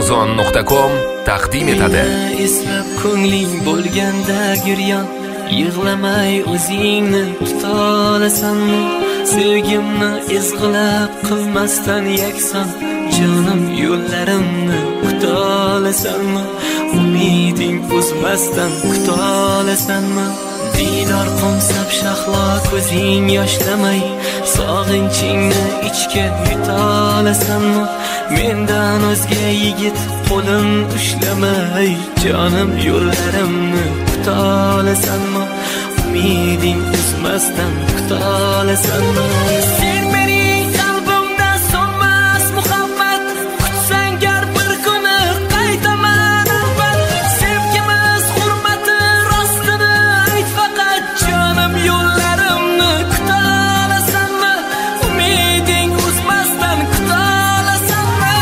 Amazon.com taqdim etadi. Eslab ko'ngling bo'lganda giryon, yig'lamay o'zingni tutolasanmi? Sevgimni ezg'ilab qilmasdan yakson, jonim yo'llarimni kutolasanmi? Umiding uzmasdan kutolasanmi? Diydor qo'msab shahlo ko'zing yoshlamay, sog'inchingni ichga yutolasanmi? Mendan o'zga yigit qo'lim ushlamay, jonim yo'llarimni kutolasanmi? Umiding uzmasdan kutolasanmi? Sen mening qalbimda so'nmas muhabbat, kutsang gar bir kuni qaytaman albat. Sevgimiz hurmati rostini ayt faqat, jonim yo'llarimni kutolasanmi? Umiding uzmasdan kutolasanmi?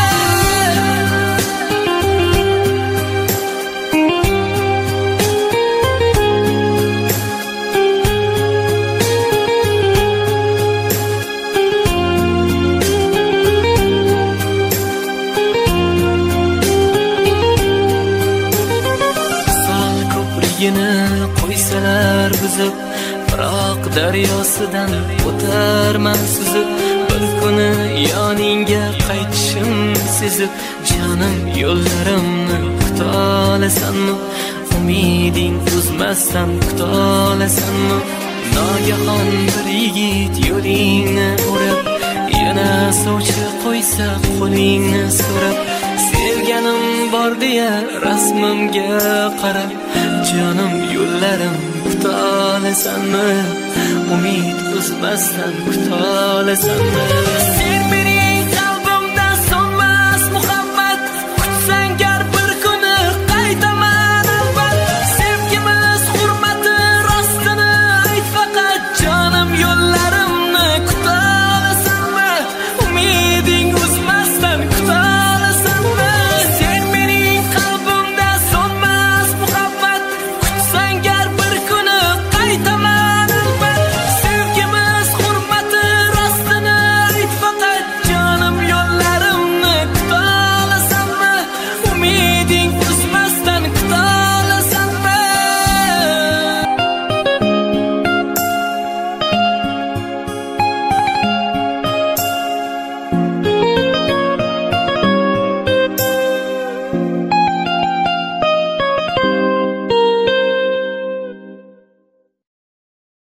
Qo'ysalar buzib, biroq daryosidan o'tarman suzib, bir kuni yoningga qaytishim sezib, jonim yo'llarimni kutolasanmi? Umiding uzmasdan kutolasanmi? Nogahon bir yigit yo'lingni o'rab, yana sovchi qo'ysa qo'lingni so'rab, sevganim bor deya rasmimga qarab, jonim yo'llarim kutolasanmi? Umid uzmasdan kutolasanmi?